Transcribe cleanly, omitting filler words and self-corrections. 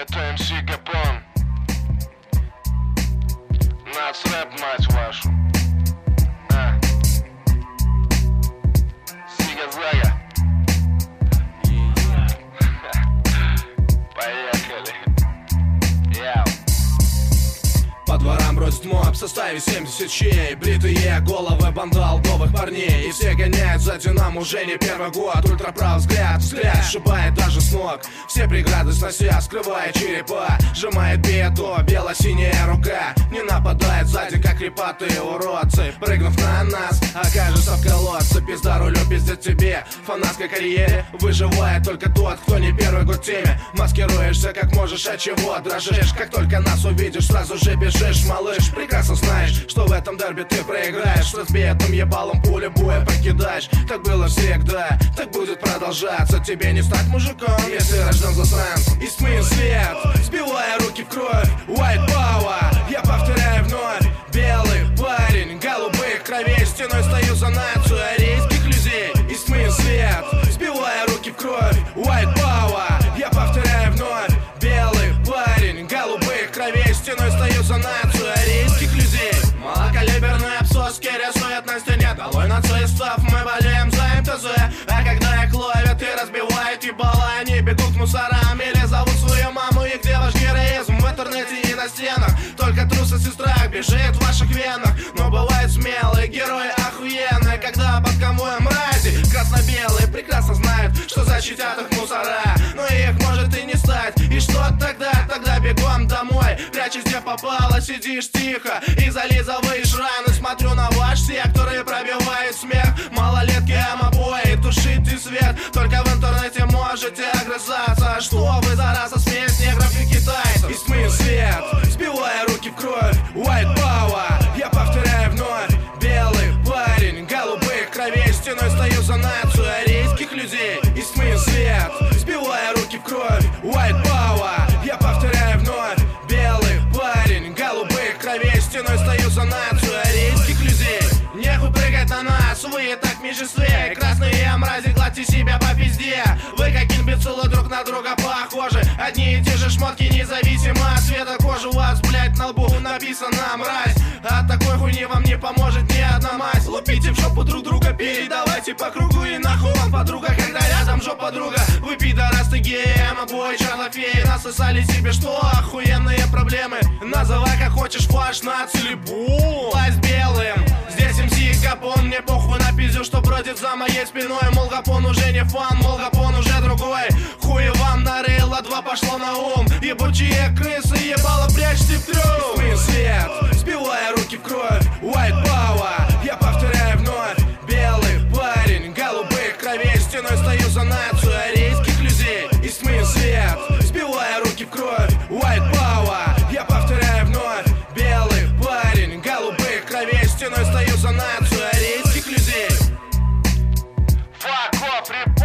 Это МС Гапон. Нацрэп, мать вашу. Сига-зага. Поехали. Яу. По дворам бродит моб в составе 70 чей. Бритые головы бандалдовых парней. И все гоняют за Динамо уже не первый год. Ультраправый взгляд сшибает даже с ног. Все преграды снося, скрывая черепа. Сжимает беду, бело-синяя рука. Не нападает сзади, как крепатые уродцы. Прыгнув на нас, окажется в колодце. Пизда рулю, пиздец тебе. В фанатской карьере выживает только тот, кто не первый год в теме. Маскируешься как можешь, от чего дрожишь. Как только нас увидишь, сразу же бежишь, малыш. Прекрасно знаешь, что в этом дерби ты проиграешь. С разбитым ебалом пули боя покидаешь. Так было всегда, так будет продолжаться. Тебе не стать мужиком, если рожден засранцем. И смыл свет, сбивая руки в кровь. White power, я повторяю вновь. Белый парень, голубых кровей. Стеной стою за нацию арийских людей. И смыл свет, сбивая руки в кровь. White power, я повторяю вновь. Белый парень, голубых кровей. Стеной стою за нацию арийских людей. Малокалиберные обсоски рисуют на стене. Долой нацистов, мы болеем за МТЗ. А когда их ловят и разбивают ебало, они бегут к мусорам или зовут свою маму. И где ваш героизм? В интернете и на стенах. Только трусость и страх бежит в ваших венах. Но бывают смелые герои охуенные, когда под конвоем мрази красно-белые прекрасно знают, что защитят их мусора. Но их может и не стать. И что тогда? Тогда бегом домой. Прячешь где попало, сидишь тихо и зализываешь раны. Смотрю на ваш сектор и пробивает смех. Малолетки, амобои, тушите свет. Только в интернете можете огрызаться. Что вы за раса, смесь негров и китайцев? И смыл свет, сбивая руки в кровь. White power, я повторяю вновь. Белый парень, голубых кровей. Стеной стою за нацию арийских людей. И смыл свет, сбивая руки в кровь. White power, я повторяю вновь. Белый парень, голубых кровей. Стеной стою за нацию арийских людей. Нехуй прыгать на нас, вы и так в меньшинстве. Красные мрази, гладьте себя по пизде. Вы как имбецилы друг на друга похожи. Одни и те же шмотки, независимо от цвета кожи. У вас, блять, на лбу написано мразь. От такой хуйни вам не поможет ни одна мазь. Лупите в жопу друг друга, передавайте по кругу. И нахуй вам подруга, когда рядом жопа друга. Вы пидорасты, геи, обои, чарлофеи. Насосали себе что? Охуенные проблемы. Называй как хочешь, флаш, нацили, бум. Власть белым, здесь МС Гапон. Мне похуй на пиздю, что бродит за моей спиной. Мол, Гапон уже не фан, мол, Гапон уже другой. Хуй вам нарыло, два пошло на ум. Ебучие крысы, ебало, прячьте в трюм. Смыл свет, сбивая руки в кровь. White power, я повторяю вновь. Белый парень, голубых кровей. Стеной стою за нацию арийских людей. И смыл свет, сбивая руки в кровь. White power, я повторяю вновь. Белый парень, голубых кровей. Стеной стою за нацию арийских людей. Fuck off,